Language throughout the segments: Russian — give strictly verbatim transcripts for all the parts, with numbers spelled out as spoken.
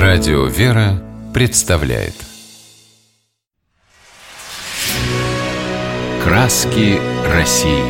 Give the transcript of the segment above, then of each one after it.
Радио «Вера» представляет «Краски России».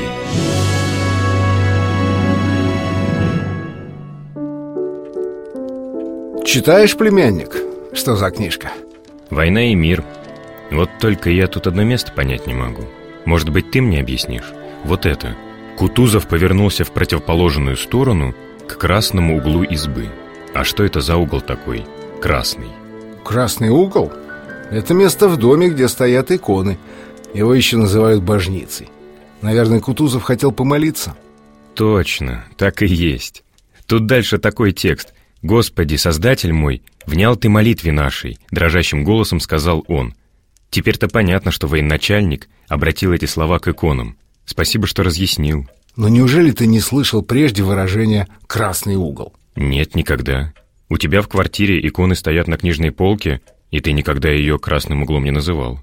Читаешь, племянник? Что за книжка? «Война и мир». Вот только я тут одно место понять не могу. Может быть, ты мне объяснишь? Вот это. Кутузов повернулся в противоположную сторону к красному углу избы. А что это за угол такой? Красный. Красный угол? Это место в доме, где стоят иконы. Его еще называют божницей. Наверное, Кутузов хотел помолиться. Точно, так и есть. Тут дальше такой текст. «Господи, Создатель мой, внял ты молитве нашей», дрожащим голосом сказал он. Теперь-то понятно, что военачальник обратил эти слова к иконам. Спасибо, что разъяснил. Но неужели ты не слышал прежде выражения «красный угол»? Нет, никогда. У тебя в квартире иконы стоят на книжной полке, и ты никогда ее красным углом не называл.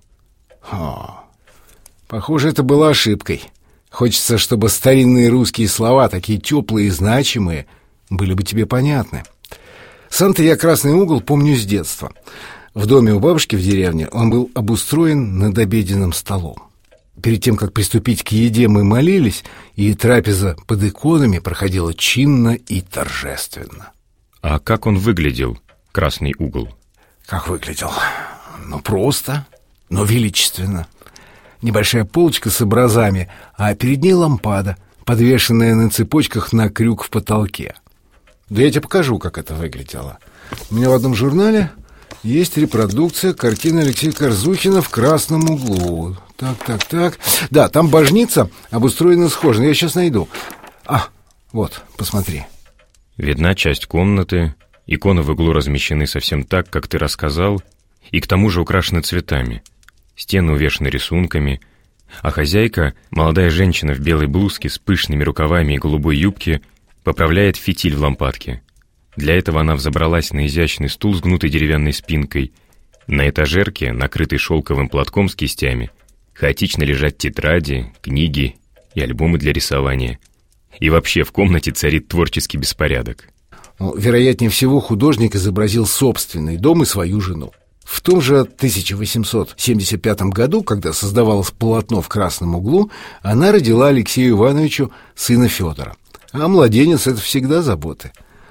О, похоже, это была ошибкой. Хочется, чтобы старинные русские слова, такие теплые и значимые, были бы тебе понятны. Сам-то я красный угол помню с детства. В доме у бабушки в деревне он был обустроен над обеденным столом. Перед тем, как приступить к еде, мы молились, и трапеза под иконами проходила чинно и торжественно. А как он выглядел, красный угол? Как выглядел? Ну, просто, но величественно. Небольшая полочка с образами, а перед ней лампада, подвешенная на цепочках на крюк в потолке. Да я тебе покажу, как это выглядело. У меня в одном журнале есть репродукция картины Алексея Корзухина в красном углу. Так, так, так. Да, там божница обустроена схоже. Я сейчас найду. А, вот, посмотри. Видна часть комнаты. Иконы в углу размещены совсем так, как ты рассказал, и к тому же украшены цветами. Стены увешаны рисунками, а хозяйка, молодая женщина в белой блузке с пышными рукавами и голубой юбке, поправляет фитиль в лампадке. Для этого она взобралась на изящный стул с гнутой деревянной спинкой. На этажерке, накрытой шелковым платком с кистями, хаотично лежат тетради, книги и альбомы для рисования. И вообще в комнате царит творческий беспорядок. Ну, вероятнее всего, художник изобразил собственный дом и свою жену. В том же тысяча восемьсот семьдесят пятом году, когда создавалось полотно в красном углу, она родила Алексею Ивановичу сына Федора. А младенец — это всегда заботы.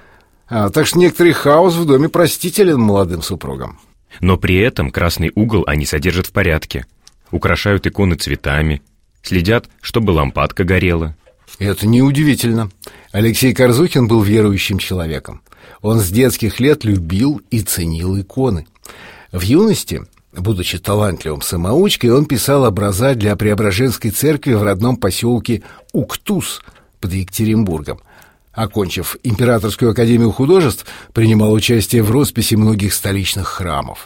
А, так что некоторый хаос в доме простителен молодым супругам. Но при этом красный угол они содержат в порядке. Украшают иконы цветами, следят, чтобы лампадка горела. Это неудивительно. Алексей Корзухин был верующим человеком. Он с детских лет любил и ценил иконы. В юности, будучи талантливым самоучкой, он писал образа для Преображенской церкви в родном поселке Уктус под Екатеринбургом. Окончив Императорскую академию художеств, принимал участие в росписи многих столичных храмов.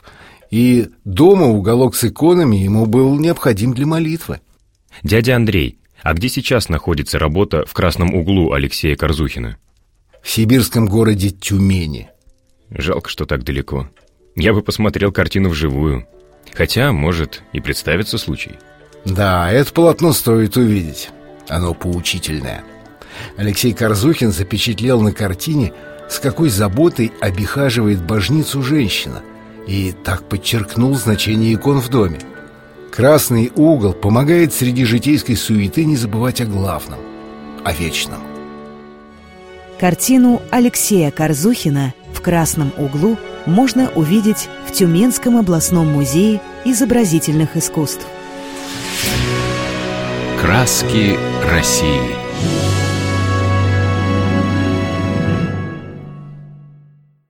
И дома уголок с иконами ему был необходим для молитвы. Дядя Андрей, а где сейчас находится работа в красном углу Алексея Корзухина? В сибирском городе Тюмени. Жалко, что так далеко. Я бы посмотрел картину вживую. Хотя, может, и представится случай. Да, это полотно стоит увидеть. Оно поучительное. Алексей Корзухин запечатлел на картине, с какой заботой обихаживает божницу женщина, и так подчеркнул значение икон в доме. Красный угол помогает среди житейской суеты не забывать о главном, о вечном. Картину Алексея Корзухина «В красном углу» можно увидеть в Тюменском областном музее изобразительных искусств. «Краски России».